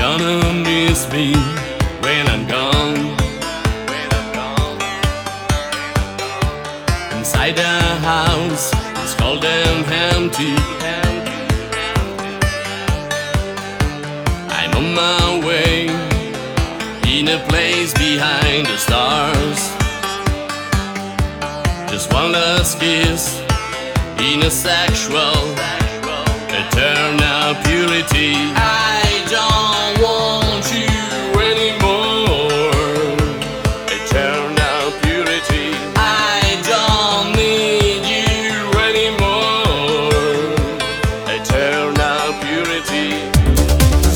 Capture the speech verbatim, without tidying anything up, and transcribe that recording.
gonna miss me when I'm gone. Inside the house, it's cold and empty. I'm on my way, in a place behind the stars. Just one last kiss, in a sexual, eternal purity. I